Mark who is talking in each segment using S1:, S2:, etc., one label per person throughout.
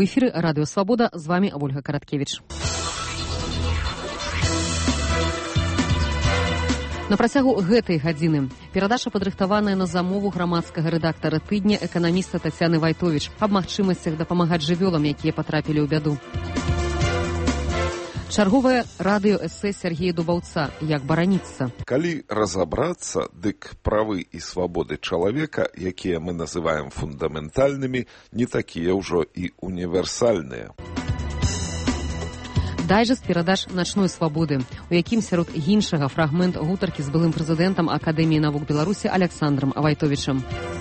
S1: У эфіры Радыё Свабода, з вами Ольга Караткевіч. На працягу гэтай гадзіны перадача падрыхтаваная на замову грамадскага рэдактара тыдня эканаміста Тацяны Вайтовіч аб магчымасцях дапамагаць жывёлам, якія патрапілі ў бяду. Чарговае радыё-эсэ Сергея Дубаўца «Як бараніцца».
S2: Калі разабрацца, дык правы і свабоды чалавека, якія мы называем фундаментальнымі, не такія ўжо і універсальныя.
S1: Дайджэст перадач «Начной свабоды», у якім сярод іншага фрагмент гутаркі з былым прэзідэнтам Акадэміі навук Беларусі Александрам Вайтовічам.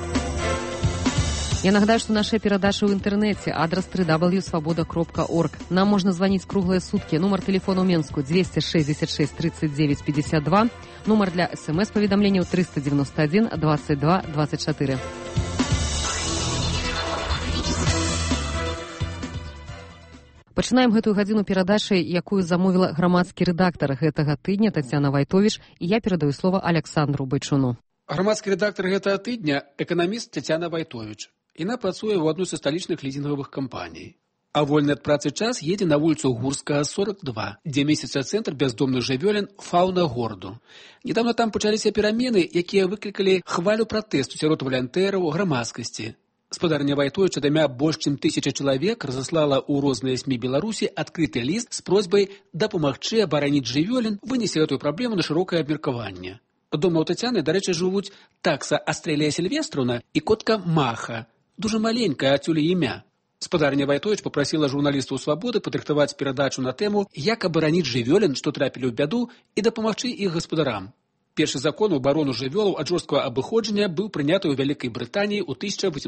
S1: Я нагадаю, што нашыя перадачы ў інтэрнэце, адрас www.svoboda.org. Нам можна званіць круглыя суткі. Нумар тэлефону ў Менску 266 39 52, нумар для смс-паведамленняў 391 22 24. Пачынаем гэтую гадзіну перадачай, якую замовіла грамадскі рэдактар гэтага тыдня Тацяна Вайтовіч, і я перадаю слова Александру Байчуну.
S3: Грамадскі рэдактар гэтага тыдня – эканаміст Тацяна Вайтовіч. Яна працуе ў адной са сталічных лізінгавых кампаній. А вольны ад працы час едзе на вуліцу Гурскага, 42, дзе месціцца цэнтр бяздомных жывёлін «Фаўна гораду». Недавно там пачаліся перамены, якія выклікалі хвалю пратэсту сярод валантэраў грамадскасці. Спадарня Вайтовіча дамя больш чым 1000 чалавек разаслала ў розныя СМІ Беларусі адкрыты ліст з просьбай дапамагчы абараніць жывёлін, вынесе гэтую праблему на шырокае абмеркаванне. Дома ў Тацяны, дарэчы, жывуць такса Астрэлія Сільвестраўна і котка Маха. Дужа маленькая адсюль імя. Спадарня Вайтовіч папрасіла журналістаў «Свабоды» падрыхтаваць перадачу на тэму «Як абараніць жывёлін, што трапілі ў бяду, і дапамагчы іх гаспадарам». Першы закон у абарону жывёлаў ад жорсткага абыходжання быў прыняты ў Вялікай Брытаніі ў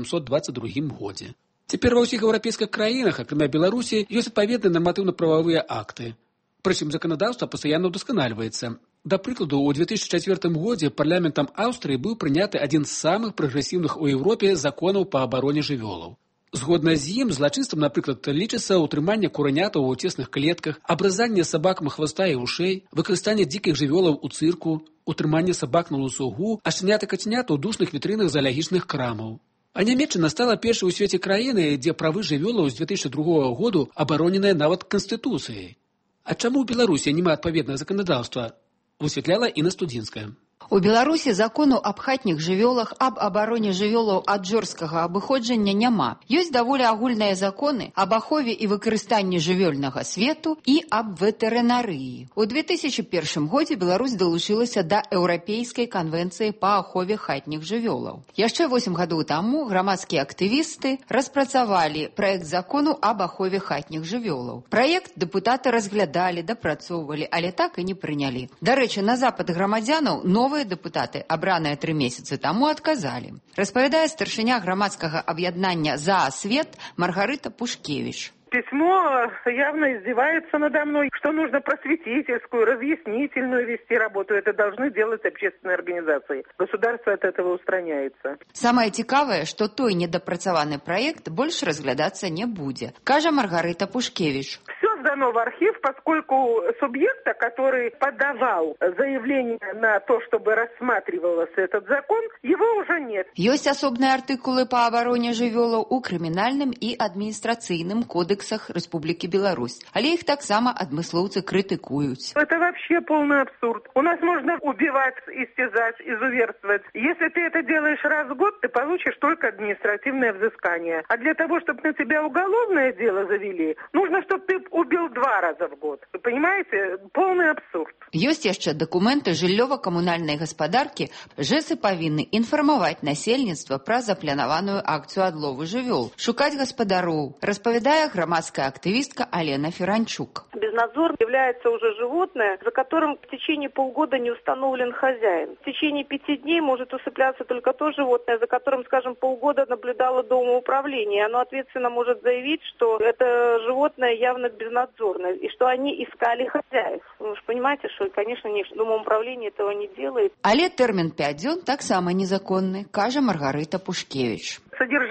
S3: 1822 годзе. Цяпер ва ўсіх еўрапейскіх краінах, акрамя Беларусі, ёсць адпаведныя нарматыўна-прававыя акты. Прычым заканадаўства пастаянна ўдасканальваецца. Да прыкладу, у 2004 годзе парламентам Аўстрыі быў прыняты адзін з самых прагрэсіўных у Еўропе законаў па абароне жывёлаў. Згодна з ім, злачынствам, напрыклад, лічыцца ўтрыманне куранятаў у цесных клетках, абразанне сабакам хваста і вушэй, выкарыстанне дзікіх жывёлаў у цырку, утрыманне сабак на лусугу, а шчанят і кацянят у душных вітрынах заалагічных крамаў. А Нямецчына стала першай у свеце краіны, дзе правы жывёлаў з 2002 году абароненыя нават Канстытуцыяй. А чаму ў Беларусі няма адпаведнага заканадаўства? Высвятляла Інна Студзінская.
S4: У Беларусі закону аб хатніх жывёлах, аб абароне жывёлаў ад жорсткага абыходжання няма. Ёсць даволі агульныя законы аб ахове і выкарыстанні жывёльнага свету і аб ветэрынарыі. У 2001 годзе Беларусь далучылася да Еўрапейскай канвенцыі па ахове хатніх жывёлаў. Яшчэ 8 гадоў таму грамадскія актывісты распрацавалі праект закону аб ахове хатніх жывёлаў. Праект дэпутаты разглядалі, дапрацоўвалі, але так і не прынялі. Дарэчы, на запад грамадзянаў новыя дэпутаты, абраныя 3 месяцы таму, адказалі. Распавядае старшыня грамадскага аб'яднання «За свет» Маргарыта Пушкевич.
S5: Письмо явно издевается надо мной, что нужно просветительскую, разъяснительную вести работу. Это должны делать общественные организации. Государство от этого устраняется.
S4: Самое цікавае, што той недапрацаваны праект больше разглядацца не будзе, кажа Маргарита Пушкевич.
S5: Все сдано в архив, поскольку субъекта, который подавал заявление на то, чтобы рассматривался этот закон, его уже нет.
S4: Ёсць асобныя артыкулы па абароне жывёлаў у крымінальным і адміністрацыйным кодексах Республики Беларусь, але іх таксама адмыслоўцы крытыкуюць.
S5: Это вообще полный абсурд. У нас можно убивать, истязать, изуверствовать. Если ты это делаешь раз в год, ты получишь только административное взыскание. А для того, чтобы на тебя уголовное дело завели, нужно, чтобы ты убил 2 раза в год. Вы понимаете? Полный абсурд.
S4: Ёсць яшчэ дакументы жыллёва-камунальнай гаспадаркі. ЖЭСы павінны інфармаваць насельніцтва пра запланаваную акцыю адлову жывёл, шукаць гаспадароў, распавядае грамадская активистка Алена Феранчук.
S6: Безнадзор является уже животное, за которым в течение полгода не установлен хозяин. В течение 5 дней может усыпляться только то животное, за которым, скажем, полгода наблюдало домоуправление. Оно ответственно может заявить, что это животное явно безнадзорное, и что они искали хозяев. Вы же понимаете, что, конечно, домоуправление этого не делает.
S4: Але термин 5 дзён таксама незаконны, кажа Маргарита Пушкевич.
S5: Содержание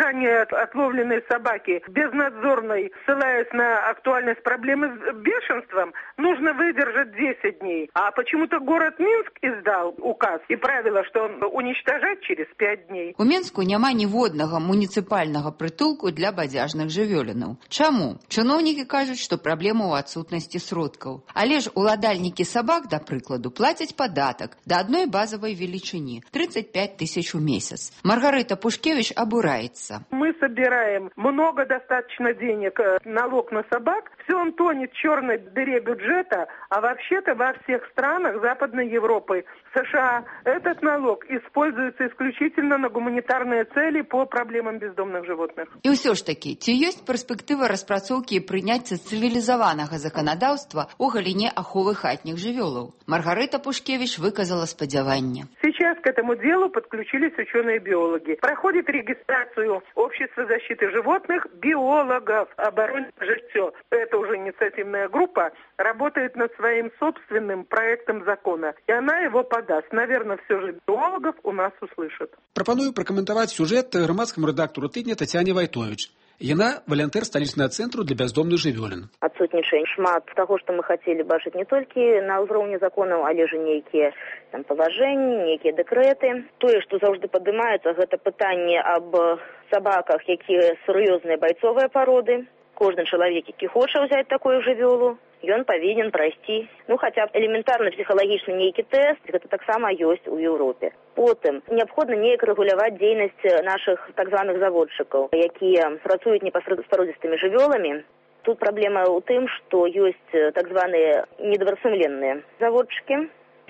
S5: содержание отловленной собаки безнадзорной, ссылаясь на актуальность проблемы с бешенством, нужно выдержать 10 дней. А почему-то город Минск издал указ и правило, что уничтожать через 5 дней.
S4: У Мінску няма ніводнага муніцыпальнага прытулку для бадзяжных жывёлінаў. Чаму? Чыноўнікі кажуць, што праблема ў адсутнасці сродкаў. Але ж уладальнікі сабак, да прыкладу, плацяць падатак да адной базавай велічыні – 35 тысяч у месяц. Маргарита Пушкевич обурается.
S5: Мы собираем много достаточно денег, налог на собак, все он тонет в черной дыре бюджета, а вообще-то во всех странах Западной Европы, США, этот налог используется исключительно на гуманитарные цели по проблемам бездомных животных.
S4: І ўсё ж такі, ці ёсць перспектыва распрацоўкі і прыняцця цывілізаванага заканадаўства ў галіне аховы хатніх жывёлаў? Маргарита Пушкевич выказала спадзяванне.
S5: Сейчас к этому делу подключились ученые-биологи. Проходит регистрацию Общества защиты животных биологов «Оборонь жильцо». Это уже инициативная группа, работает над своим собственным проектом закона. И она его подаст. Наверное, все же биологов у нас услышат.
S3: Прапаную пракаментаваць сюжэт грамадскаму рэдактару тыдня Тацяне Вайтовіч. Яна валянтэр сталічнага цэнтру для бяздомных жывёлін.
S7: Адсутнічае шмат таго, што мы хацелі бачыць не толькі на ўзроўні законаў, але ж нейкія там паважэнні, нейкія дэкрэты. Тое, што заўжды падымаецца, гэта пытанне аб сабаках, якія сур'ёзныя байцовыя пароды. Кожны чалавек, які хоча ўзяць такую жывёлу, ён павінен прайсці, хаця б элементарны псіхалагічны нейкі тэст, гэта таксама ёсць у Еўропе. Потым неабходна неяк рэгуляваць дзейнасць нашых так званых заводчыкаў, якія працуюць непасрэдна з пародзістымі жывёламі. Тут праблема ў тым, што ёсць так званыя недобрасумленныя заводчыкі,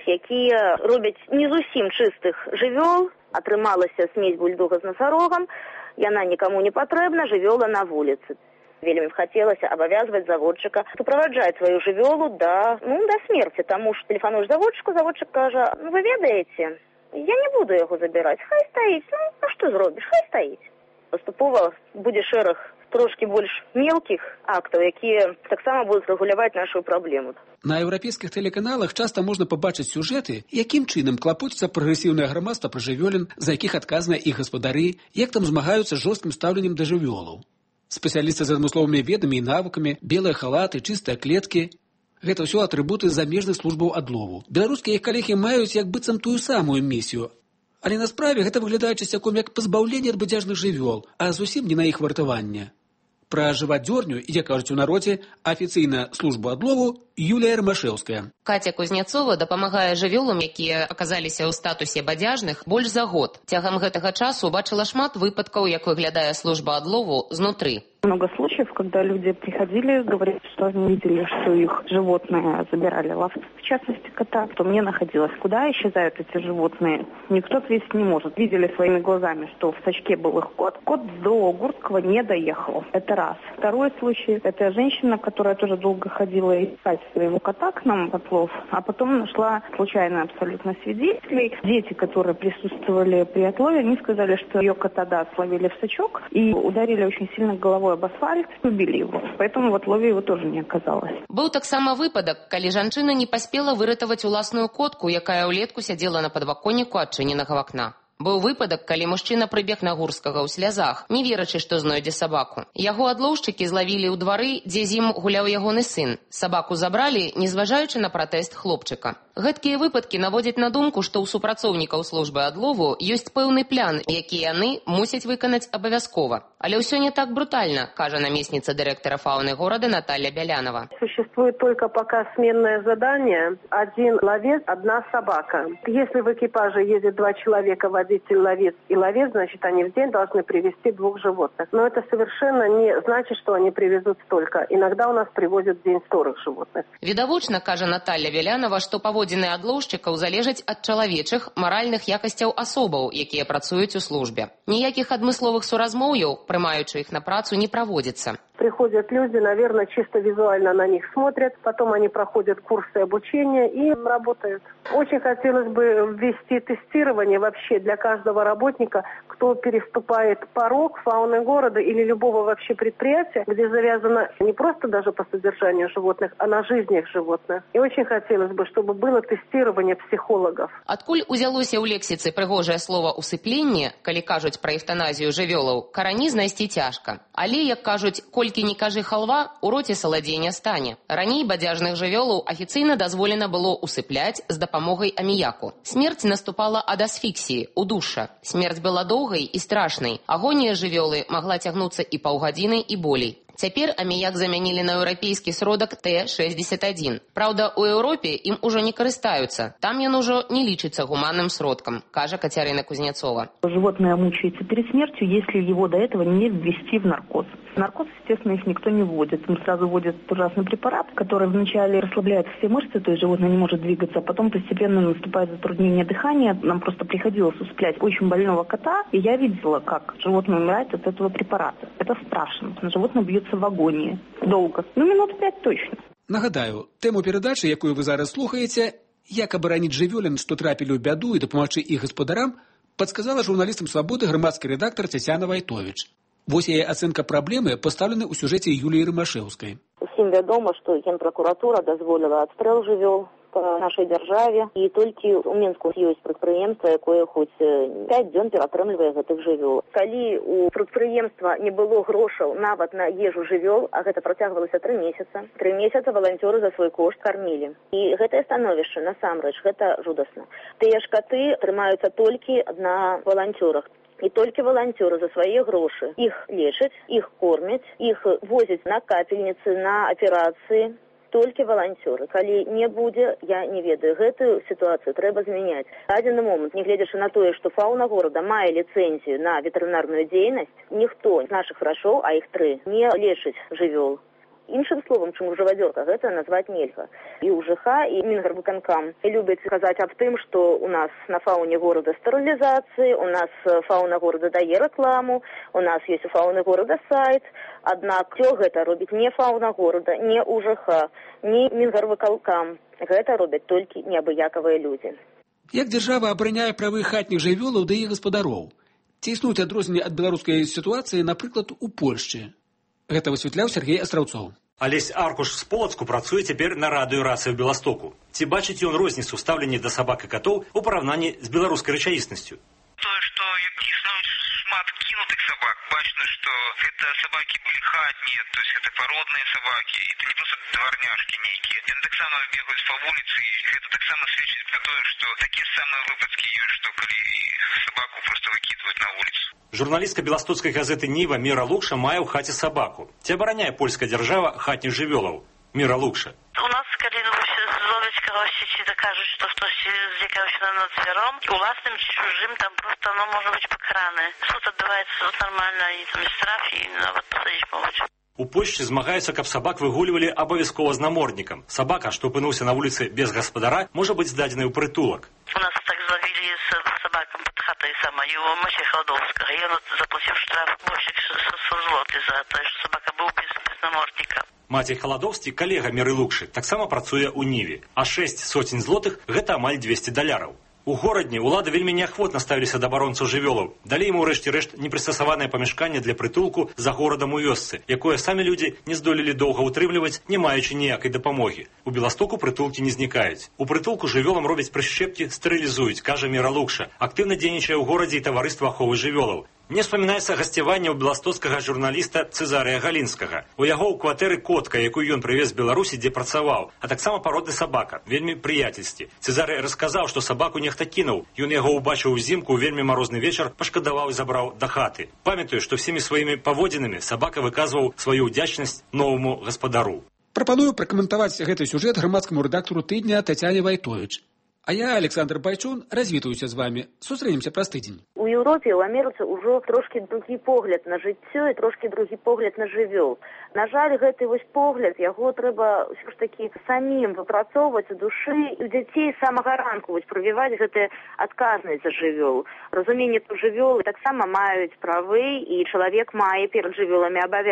S7: якія робяць не зусім чыстых жывёл, атрымалася смесь бульдога з насарогам, яна нікаму не патрэбна, жывёла на вуліцы. Вельмі б хацелася абавязваць заводчыка суправаджаць сваю жывёлу да смерці, таму што тэлефануеш заводчыку, заводчык кажа: вы ведаеце, я не буду яго забіраць, хай стаіць, што зробіш, хай стаіць. Паступова будзе шэраг трошкі больш мелкіх актаў, якія таксама будуць рэгуляваць нашу праблему.
S3: На еўрапейскіх тэлеканалах часта можна пабачыць сюжэты, якім чынам клапоціцца прагрэсіўнае грамадства пра жывёлін, за якіх адказныя іх гаспадары, як там змагаюцца з жорсткім стаўленнем да жывёлаў. Спецыялісты з адмысловымі ведамі і навыкамі, белыя халаты, чыстыя клеткі – гэта ўсё атрыбуты замежных службаў адлову. Беларускія іх калегі маюць як быццам тую самую місію. Але на справе гэта выглядае часцяком як пазбаўленне ад бадзяжных жывёл, а зусім не на іх вартаванне. Пра жывадзёрню, як кажуць у народзе, афіцыйна службу адлову Юлія Рамашэўская.
S8: Катя Кузнецова дапамагае жывёлам, якія аказаліся ў статусе бадзяжных, больш за год. Цягам гэтага часу бачыла шмат выпадкаў, як выглядае служба адлову знутры.
S9: Много случаев, когда люди приходили, говорили, что они видели, что их животные забирали ловцы, в частности кота, то мне находилось, куда исчезают эти животные. Никто ответить не может. Видели своими глазами, что в сачке был их кот. Кот до Гурского не доехал. Это раз. Второй случай, это женщина, которая тоже долго ходила искать своего кота к нам в отлов, а потом нашла случайно абсолютно свидетелей. Дети, которые присутствовали при отлове, они сказали, что ее кота, словили в сачок и ударили очень сильно головой об асфальт, убили его. Поэтому в отлове его тоже не оказалось.
S8: Быў таксама выпадак, калі жанчына не паспела выратаваць уласную котку, якая ўлетку сядзела на падваконніку адчыненага вакна. Быў выпадак, калі мужчына прыбег на Гурскага ў слязах, не верачы, што знойдзе сабаку. Яго адлоўшчыкі злавілі ў двары, дзе з ім гуляў ягоны сын. Сабаку забралі, незважаючы на пратэст хлопчыка. Гэткія выпадкі наводзяць на думку, што ў супрацоўнікаў службы адлову ёсць пэўны план, які яны мусяць выканаць абавязкова. Але ўсё не так брутальна, кажа намесница директора фауны города Наталья Белянова.
S6: Существует только пока сменное задание. Один ловец, одна собака. Если в экипаже ездит 2 человека, водитель, ловец и ловец, значит, они в день должны привезти 2 животных. Но это совершенно не значит, что они привезут столько. Иногда у нас привозят в день 40 животных.
S8: Відавочна, кажа Наталья Белянова, што паводзіны адлоўшчыкаў залежаць ад чалавечых маральных якасцяў асобаў, якія працуюць у службе. Ніякіх адмысловых суразмоўяў, прымаючы іх на працу, не праводзіцца.
S5: приходят люди, наверное, чисто визуально на них смотрят, потом они проходят курсы обучения и работают. Очень хотелось бы ввести тестирование вообще для каждого работника, кто переступает порог фауны города или любого вообще предприятия, где завязано не просто даже по содержанию животных, а на жизнях животных. И очень хотелось бы, чтобы было тестирование психологов.
S8: Адкуль узялося ў лексіцы прыгожае слова «усыпленне», калі кажуць пра эвтаназію жывёлаў, карані знайсці цяжка. Але, як кажуць, колькі не кажы халва, у роце саладзей не стане. Раней бадзяжных жывёлаў афіцыйна дазволена было усыпляць з дапамогай аміяку. Смерць наступала ад асфіксіі, удушша. Смерць была доўгай і страшнай. Агонія жывёлы магла цягнуцца і паўгадзіны, і болей. Цяпер аміяк замянілі на еўрапейскі сродак Т-61. Праўда, у Еўропе ім ужо не карыстаюцца. Там ён ужо не лічыцца гуманным сродкам, кажа Кацярына Кузнецова.
S9: Животное мучается перед смертью, если его до этого не ввести в наркоз. В наркоз, естественно, их никто не вводит. Им сразу вводят ужасный препарат, который вначале расслабляет все мышцы, то есть животное не может двигаться, а потом постепенно наступает затруднение дыхания. Нам просто приходилось усыплять очень больного кота, и я видела, как животное умирает от этого препарата. Это страшно. Животное бьется в агонии. Долго. Минут 5 точно.
S3: Нагадаю, тему перадачы, якую вы зараз слухаеце, як абараніць жывёлін, што трапілі ў бяду і дапамагчы іх гаспадарам, падсказала журналістам «Свабоды» грамадскі рэдактар Цяцяна Вайтовіч. Вось яе ацэнка праблемы пастаўлена ў сюжэце Юліі Рымашэўскай.
S7: Усім вядома, што Генпракуратура дазволіла адстрэл жывёл по нашай дзяржаве, і толькі ў Мінску ёсць прадпрыемства, якое хоць 5 дзён ператрымлівае гэтых жывёл. Калі у прадпрыемства не было грошаў нават на ежу жывёл, а гэта працягвалася 3 месяца, 3 месяца валанцёры за свой кошт кармілі. І гэтае становішча, насамрэч, гэта жудасна. Тыя ж каты трымаюцца толькі на валанцёрах. І толькі валанцёры за свае грошы іх лечаць, іх кормяць, іх возяць на капельніцы, на аперацыі. Толькі валанцёры. Калі не будзе, я не ведаю. Гэтую сітуацыю трэба змяняць. Дадзены момант, нягледзячы на тое, што фаўна горада мае ліцэнзію на ветэрынарную дзейнасць, ніхто з нашых врачоў, а іх 3, не лечыць жывёл. Іншым словам, чым жывадзёрка, гэта назваць нельга. І УЖХ, і Мінгарвыканкам любяць казаць аб тым, што у нас на фауне горада стэрылізацыі, у нас фауна горада дае рэкламу, у нас ёсць у фауны горада сайт. Аднак усё гэта робіць не фауна горада, не УЖХ, не Мінгарвыканкам. Гэта робяць толькі неабыякавыя людзі.
S3: Як дзяржава абараняе правы хатніх жывёлаў да іх гаспадароў? Ці існуюць адрозненні ад беларускай сітуацыі, напрыклад, у Польшчы? Гэта высвятляў Сергей Астраўцоў.
S10: Алесь Аркуш з Полацку працуе цяпер на радыёрацыі ў Беластоку. Ці бачыць ён розніцу ў стаўленні да сабак і катоў у параўнанні з беларускай рэчаіснасцю?
S11: Тое, што існуюць шмат кінутых сабак, бачна, што гэта сабакі былі хатнія, то есть гэта пародныя сабакі, і это не проста дварняшкі нейкія. Яны таксама бегаюць па вуліцы, і гэта таксама сведчыць пра тое, што такія самыя выпадкі ёсць, што калі сабаку проста выкідваюць на вуліцу.
S10: Журналістка беластоцкай газеты «Ніва» Міра Лукша мае ў хаце сабаку. Ці абараняе польская дзяржава хатніх жывёлаў? Міра Лукша.
S12: У нас, калі зловяць кагосьці, ці дакажуць, што хтосьці з'якаўся над звяром, уласным ці чужым, там проста оно можа быць пакараны. Суд адбываецца тут нармальна, і там штраф, і нават пасадзіць могуць.
S10: У Польшчы змагаюцца, каб сабак выгульвалі абавязкова з наморднікам. Сабака, што апынуўся на вуліцы без гаспадара, можа быць здадзены ў прытулак.
S12: У нас так зловілі з сабакам пад хатай сама, і у Маче Халадоўскага. Ён заплаціў штраф больш 600 злотых за тое, што сабака быў без намордніка.
S10: Мацей Халадоўскі, калега Міры Лукшы, таксама працуе ў Ніве, а 6 сотень злотых – гэта амаль $200. У горадні ўлады вельмі неахвотна ставіліся да абаронцаў жывёлаў. Далі ему рэшце-рэшт непрыстасаванае памяшканне для прытулку за горадам у вёсцы, якое самі людзі не здолелі доўга ўтрымліваць, не маючы ніякай дапамогі. У Беластоку прытулкі не знікаюць. У прытулку жывёлам робяць прышчэпкі, стэрылізуюць, кажа Міра Лукша. Актыўна дзейнічае ў горадзе і таварыства аховы жывёлаў. Не спамінаецца гасцяванне ў беластоцкага журналіста Цезарыя Галінскага. У яго ў кватэры котка, якую ён прывез з Беларусі, дзе працаваў, а таксама пародны сабака, вельмі прыяцельсці. Цезарый расказаў, што сабаку нехта кінуў. Ён яго ўбачыў узімку ў вельмі марозны вечар, пашкадаваў і забраў да хаты. Памятаю, што всімі сваімі паводзінамі сабака выказваў сваю ўдзячнасць новаму гаспадару.
S3: Прапаную пракаментаваць гэты сюжэт грамадскаму рэдактару тыдня Тацяне Вайтовіч. А я, Александр Байчун, развітаюся з вами. Сустрэнемся праз тыдзень.
S7: У Еўропе, у Амерыцы ўжо трошкі другі погляд на жыццё і трошкі другі погляд на жывёл. На жаль, гэты вось погляд, яго трэба ўсё ж такі самім выпрацоўваць у душы і у дзяцей з самага ранку вось прывіваць гэтую адказнасць за жывёл. Разуменне, што жывёлы таксама маюць правы і чалавек мае перад жывёламі абавязкі.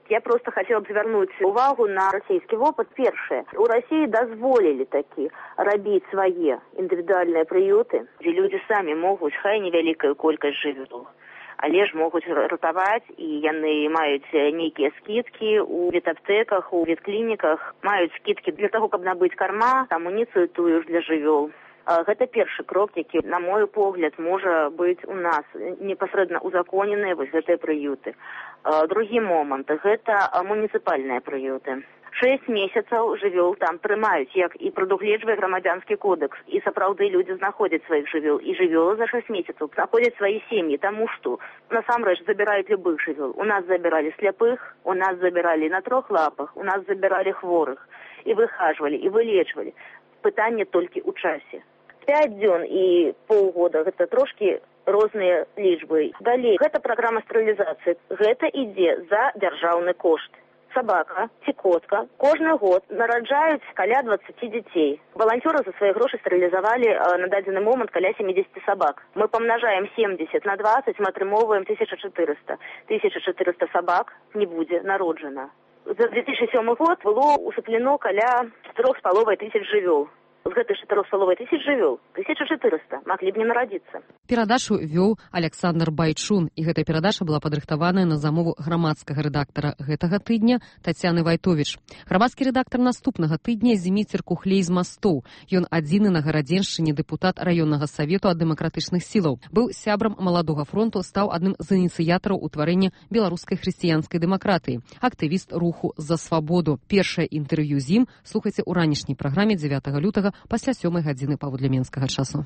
S7: Я просто хотела бы звярнуць увагу на расійскі вопыт. Першае, у России дазволілі такі рабіць свае індывідуальныя прыюты, дзе людзі самі могуць, хай невялікую колькасць жывёл, але ж могуць ратаваць, і яны маюць нейкія скидкі у ветаптэках, у ветклініках, маюць скидкі для таго, каб набыць карма, амуніцыю тую ж для жывёл. Гэта першы крок, які, на мой погляд, можа быць у нас непасрэдна узаконеныя вось гэтыя прыюты. Другі момант – гэта муніцыпальныя прыюты. 6 месяцаў жывёл там трымаюць, як і прадугледжвае грамадзянскі кодэкс. І сапраўды людзі знаходзяць сваіх жывёл. І жывёлы за 6 месяцаў знаходзяць свае сем'і, таму што насамрэч забіраюць любых жывёл. У нас забіралі сляпых, у нас забіралі на 3 лапах, у нас забіралі хворых. І выхажвалі, і вылечвалі. Пытанне толькі ў часе. 5 дзён і паўгода – гэта трошкі розныя лічбы. Далей, гэта праграма стэрылізацыі. Гэта ідзе за дзяржаўны кошт. Сабака ці котка кожны год нараджаюць каля 20 дзяцей. Валанцёры за свае грошы стэрылізавалі на дадзены момант каля 70 сабак. Мы памнажаем 70 на 20, мы атрымоўваем 1400. 1400 сабак не будзе народжана. За 2007 год было усыплено каля 4500 жывёл. З гэтых 4500 жывёл 1400 маглі б не нарадзіцца.
S1: Перадачу вёў Александр Байчун, і гэтая перадача была падрыхтаваная на замову грамадскага рэдактара гэтага тыдня Тацяны Вайтовіч. Грамадскі рэдактар наступнага тыдня Зіміцер Кухлей з Мастоў. Ён адзіны на Гарадзеншчыне дэпутат раённага савету ад дэмакратычных сілаў. Быў сябрам Маладога фронту, стаў адным з ініцыятараў утварэння беларускай хрысціянскай дэмакратыі, актывіст руху за свабоду. Першае інтэрв'ю з ім слухайце ў ранішняй праграме 9 лютага пасля 7 гадзіны паводле менскага часу.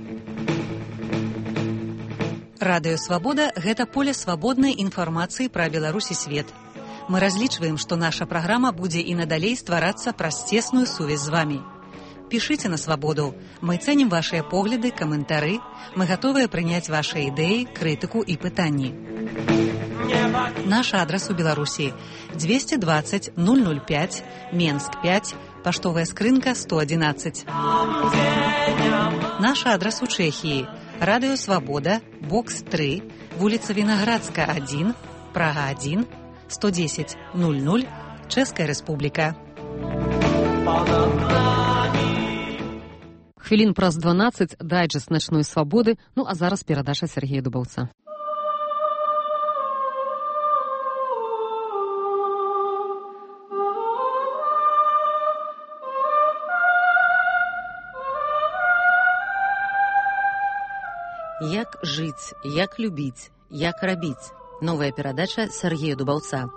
S13: Радыё Свабода – гэта поле свабоднай інфармацыі пра Беларусь і свет. Мы разлічваем, што наша праграма будзе і надалей стварацца праз цесную сувязь з вамі. Пішыце на Свабоду. Мы цэнім вашыя погляды, каментары. Мы гатовыя прыняць вашыя ідэі, крытыку і пытанні. Наш адрас у Беларусі – 220 005, Менск 5, паштовая скрынка 111. Наш адрас у Чэхіі – Радыё Свабода, бокс 3, вуліца Вінаградска 1, Прага 1, 110 00, Чэшская Рэспубліка.
S1: Хвілін праз 12 дайджэст начной свабоды, ну а зараз перадача Сергея Дубаўца.
S13: Як жыць, як любіць, як рабіць. Новая перадача Сергея Дубаўца.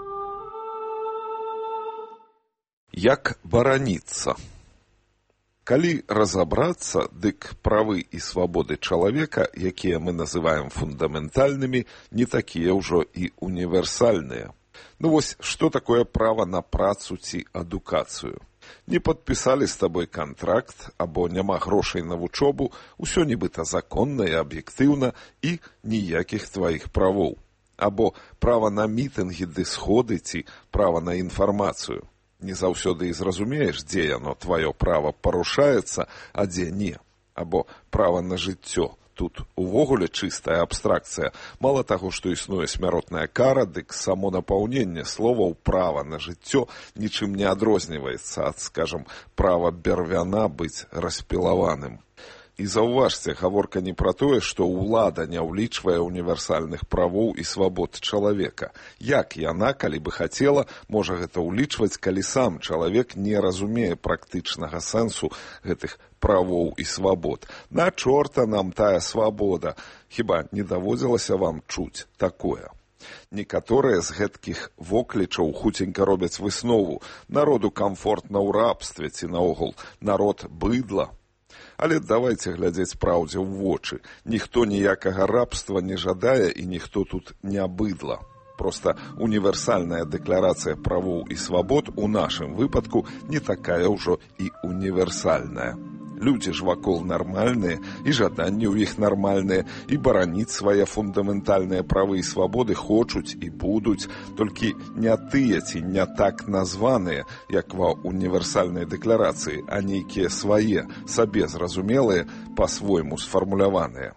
S2: Як бараніцца. Калі разабрацца, дык правы і свабоды чалавека, якія мы называем фундаментальнымі, не такія ўжо і універсальныя. Ну вось, што такое права на працу ці адукацыю? Не падпісалі з табой кантракт, або няма грошай на вучобу, усё нібыта законна і аб'ектыўна, і ніякіх тваіх правоў. Або права на мітынгі ды сходы ці права на інфармацыю. Не заўсёды і зразумееш, дзе яно, тваё права, парушаецца, а дзе не. Або права на жыццё. Тут увогуле чыстая абстракцыя. Мала таго, што існуе смяротная кара, дык само напаўненне словаў права на жыццё нічым не адрозніваецца ад, скажам, права бервяна быць распілаваным. І заўважце, гаворка не пра тое, што ўлада не ўлічвае універсальных правоў і свабод чалавека. Як яна, калі бы хацела, можа гэта ўлічваць, калі сам чалавек не разумее практычнага сэнсу гэтых правоў і свабод. На чорта нам тая свабода. Хіба не даводзілася вам чуць такое? Некаторыя з гэткіх воклічаў хуценька робяць выснову. Народу камфортна ў рабстве ці наогул народ быдла. Але давайце глядзець праўдзе ў вочы. Ніхто ніякага рабства не жадае і ніхто тут не быдла. Проста універсальная дэкларацыя правоў і свабод у нашым выпадку не такая ўжо і універсальная. Людзі ж вакол нармальныя, і жаданні ў іх нармальныя, і бараніць свае фундаментальныя правы і свабоды хочуць і будуць, толькі не тыя ці не так названыя, як ва універсальнай дэкларацыі, а нейкія свае, сабе зразумелыя, па-свойму сфармуляваныя.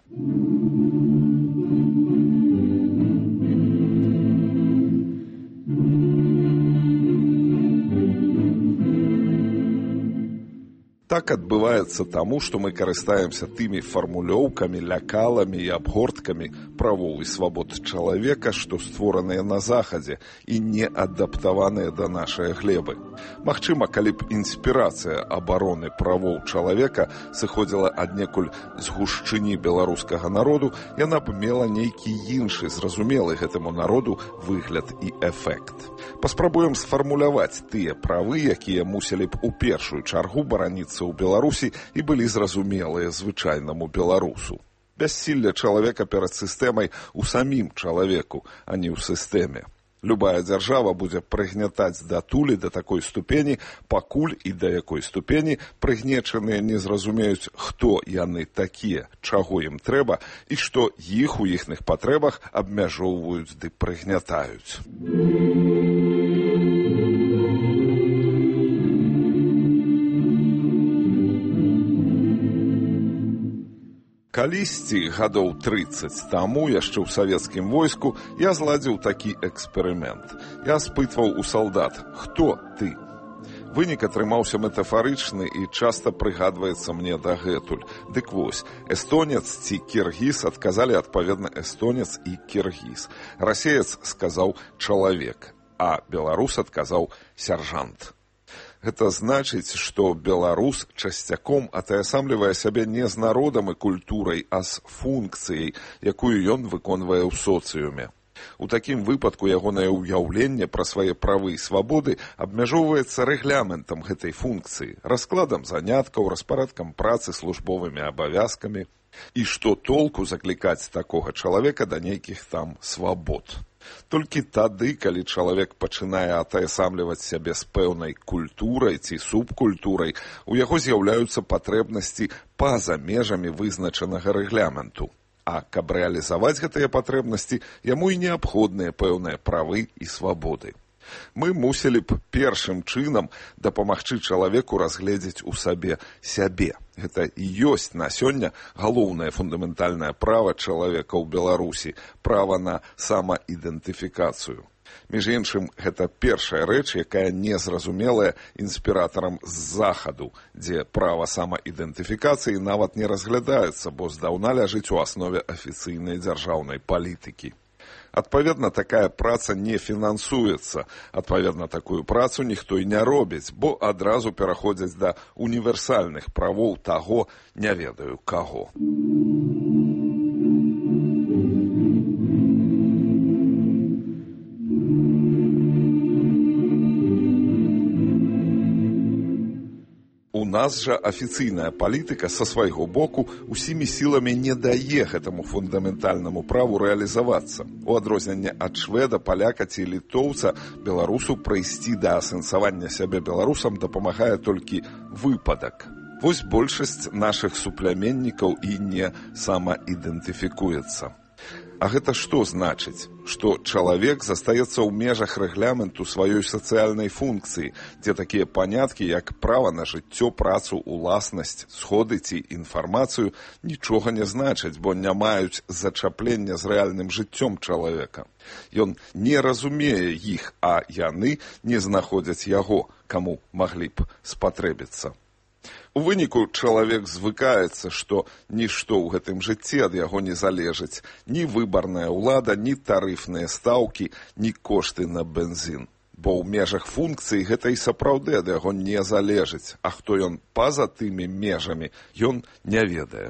S2: Так адбываецца таму, што мы карыстаемся тымі фармулёўкамі, лякаламі і абгорткамі правоў і свабод чалавека, што створаныя на захадзе і не адаптаваныя да нашай глебы. Магчыма, калі б інспірацыя абароны правоў чалавека сыходзіла аднекуль з гушчыні беларускага народу, яна б мела нейкі іншы, зразумелы гэтаму народу выгляд і эфект. Паспрабуем сфармуляваць тыя правы, якія мусілі б у першую чаргу бараніцца ў Беларусі і былі зразумелыя звычайнаму беларусу. Бяссілле чалавека перад сістэмай у самім чалавеку, а не ў сістэме. Любая дзяржава будзе прыгнятаць датулі да такой ступені, пакуль і да якой ступені прыгнечаныя не зразумеюць, хто яны такія, чаго ім трэба і што іх у іхных патрэбах абмяжоўваюць ды прыгнятаюць. Калісьці, гадоў 30 таму, яшчэ ў савецкім войску, я зладзіў такі эксперымент. Я спытваў у салдат: «Хто ты?» Вынік атрымаўся метафарычны і часта прыгадваецца мне дагэтуль. Дык вось, эстонец ці кіргіз адказалі адпаведна эстонец і кіргіз. Расеец сказаў «чалавек», а беларус адказаў «сяржант». Гэта значыць, што беларус часцяком атаясамлівае сябе не з народам і культурай, а з функцыяй, якую ён выконвае ў соцыуме. У такім выпадку ягонае ўяўленне пра свае правы і свабоды абмяжоўваецца рэгламентам гэтай функцыі, раскладам заняткаў, распарадкам працы, службовымі абавязкамі. І што толку заклікаць такога чалавека да нейкіх там свабод? Толькі тады, калі чалавек пачынае атаясамліваць сябе з пэўнай культурай ці субкультурай, у яго з'яўляюцца патрэбнасці па-за межамі вызначанага рэгламенту. А каб рэалізаваць гэтыя патрэбнасці, яму і неабходныя пэўныя правы і свабоды. Мы мусілі б першым чынам дапамагчы чалавеку разгледзець у сабе сябе. Гэта і ёсць на сёння галоўнае фундаментальнае права чалавека ў Беларусі – права на самаідэнтыфікацыю. Між іншым, гэта першая рэч, якая незразумелая інспіратарам з захаду, дзе права самаідэнтыфікацыі нават не разглядаецца, бо здаўна ляжыць у аснове афіцыйнай дзяржаўнай палітыкі. Адпаведна, такая праца не фінансуецца. Адпаведна, такую працу ніхто і не робіць, бо адразу пераходзяць да універсальных правоў таго, не ведаю каго. У нас жа афіцыйная палітыка са свайго боку усімі сіламі не дае гэтаму фундаментальнаму праву рэалізавацца. У адрозненне ад шведа, паляка ці літоўца, беларусу прыйсці да асэнсавання сябе беларусам дапамагае толькі выпадак. Вось большасць нашых супляменнікаў і не самаідэнтыфікуецца. А гэта што значыць? Што чалавек застаецца ў межах рэгламенту сваёй сацыяльнай функцыі, дзе такія паняткі, як права на жыццё, працу, уласнасць, сходы ці інфармацыю, нічога не значаць, бо не маюць зачаплення з рэальным жыццём чалавека. Ён не разумее іх, а яны не знаходзяць яго, каму маглі б спатрэбіцца. У выніку чалавек звыкаецца, што нішто ў гэтым жыцці ад яго не залежыць. Ні выбарная ўлада, ні тарыфныя стаўкі, ні кошты на бензін. Бо ў межах функцыі гэта і сапраўды ад яго не залежыць. А хто ён па-за тымі межамі, ён не ведае.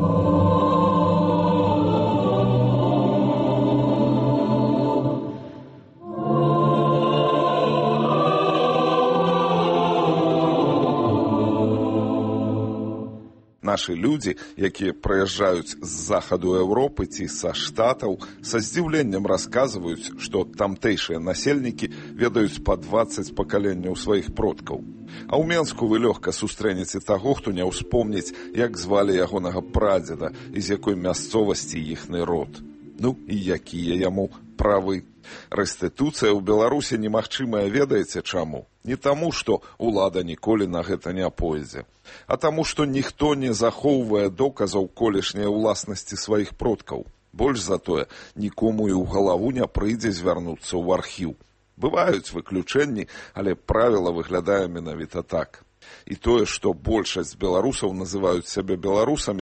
S2: Нашы людзі, якія прыязджаюць з захаду Еўропы ці са Штатаў, са здзіўленнем расказваюць, што тамтэйшыя насельнікі ведаюць па 20 пакаленняў сваіх продкаў. А ў Менску вы лёгка сустрэнеце таго, хто не ўспомніць, як звалі ягонага прадзеда і з якой мясцовасці іхны род. Ну, і якія яму правы. Рэстытуцыя ў Беларусі немагчымая, ведаеце чаму? Не таму, што ўлада ніколі на гэта не пойдзе, а таму, што ніхто не захоўвае доказаў колішняй уласнасці сваіх продкаў. Больш за тое, нікому і ў галаву не прыйдзе звярнуцца ў архіў. Бываюць выключэнні, але правіла выглядае менавіта так. І тое, што большасць беларусаў называюць сябе беларусамі,